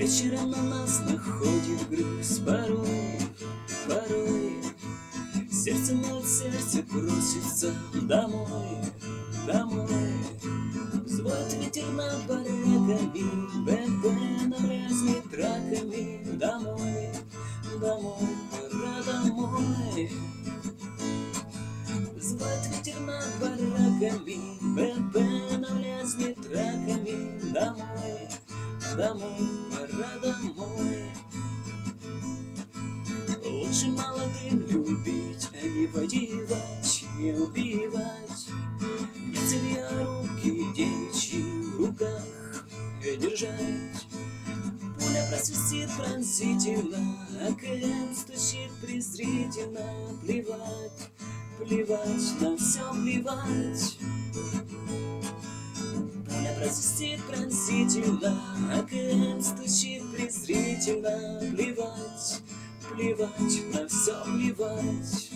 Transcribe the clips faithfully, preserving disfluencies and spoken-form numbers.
Вечером на нас находит грусть, порой, порой сердце на сердце просится домой, домой. Взводит ветер над бараками, БМП навлязнет траками. Домой, домой, пора домой. Взводит ветер над бараками, БМП навлязнет траками. Домой, домой, пора домой. Лучше молодым любить, а не воевать, не убивать. Не целя руки девичьи в руках держать. Пуля просвистит пронзительно, АКМ стучит презрительно. Плевать, плевать, на все плевать. Пуля просвистит пронзительно, АКМ стучит презрительно. Плевать, плевать, на все плевать.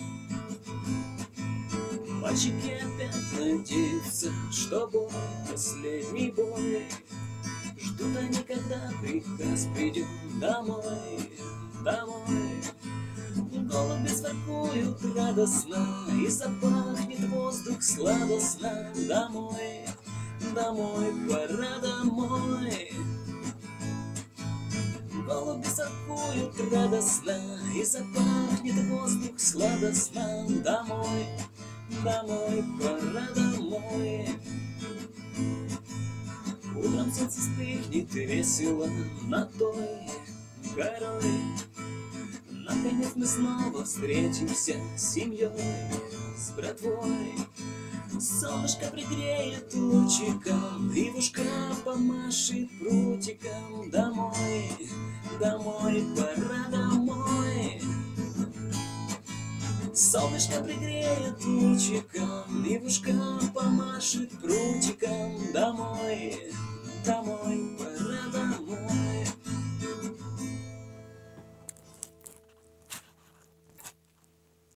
Мальчики опять надеются, что бой, последний бой. Ждут они, когда приказ придет домой, домой. Голуби своркуют радостно, и запахнет воздух сладостно. Домой, домой, пора домой. Голуби своркуют радостно, и запахнет воздух сладостно. Домой, домой, пора домой. Утром солнце вспыхнет весело над той горой. Наконец мы снова встретимся с семьей, с братвой. Солнышко пригреет лучиком, и в ушка помашет прутиком. Домой, домой, пора домой. Солнышко пригреет лучиком, и в ушка помашет прутиком. Домой, домой.